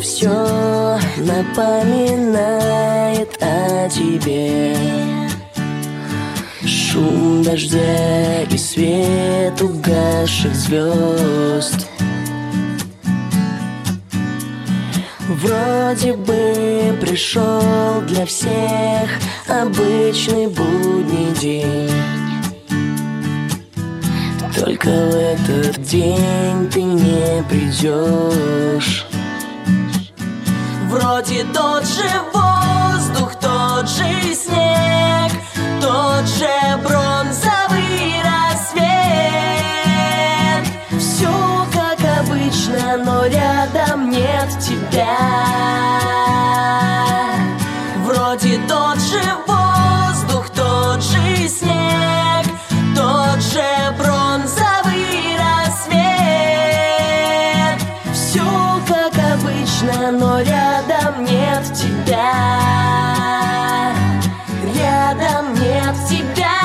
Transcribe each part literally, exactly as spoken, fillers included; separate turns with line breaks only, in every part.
все напоминает о тебе. Шум дождя и свет угасших звезд. Вроде бы пришел для всех обычный будний день. Только в этот день ты не придешь. Вроде тот же воздух, тот же снег, тот же бронзовый рассвет. Все как обычно, но рядом нет тебя. Вроде тот же воздух, тот же снег, тот же бронзовый рассвет. Все как обычно, но рядом нет тебя. Рядом нет тебя.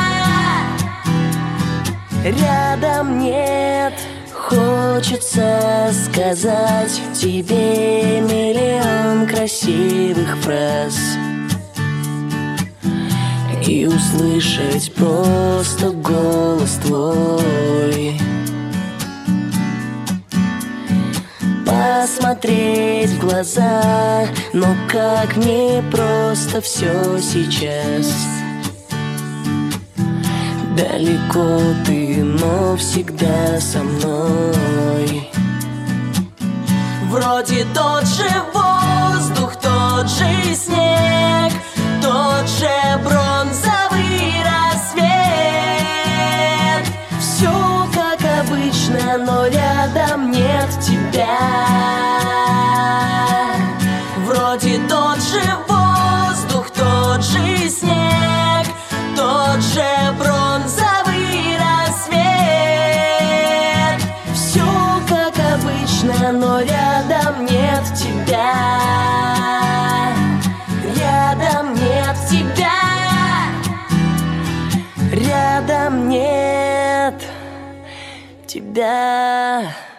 Рядом нет. Хочется сказать тебе миллион красивых фраз и услышать просто голос твой. Посмотреть в глаза, но как непросто все сейчас. Далеко ты, но всегда со мной. Вроде тот же воздух, тот же снег, тот же бронзовый рассвет. Все как обычно, но рядом нет тебя. Вроде тот же воздух, тот же снег, тот же бронзовый рассвет. Все как обычно, но рядом нет тебя. Рядом нет тебя. Рядом нет тебя.